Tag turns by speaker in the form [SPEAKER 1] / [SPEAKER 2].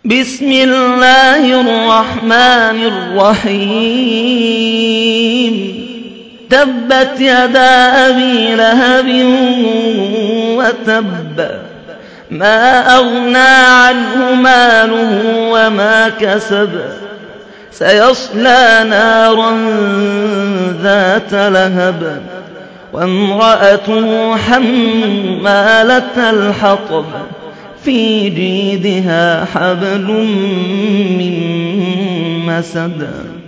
[SPEAKER 1] بسم الله الرحمن الرحيم تبت يدا أبي لهب وتب ما أغنى عنه ماله وما كسب سيصلى نارا ذات لهب وامرأته حمالة الحطب في جيدها حبل من مسد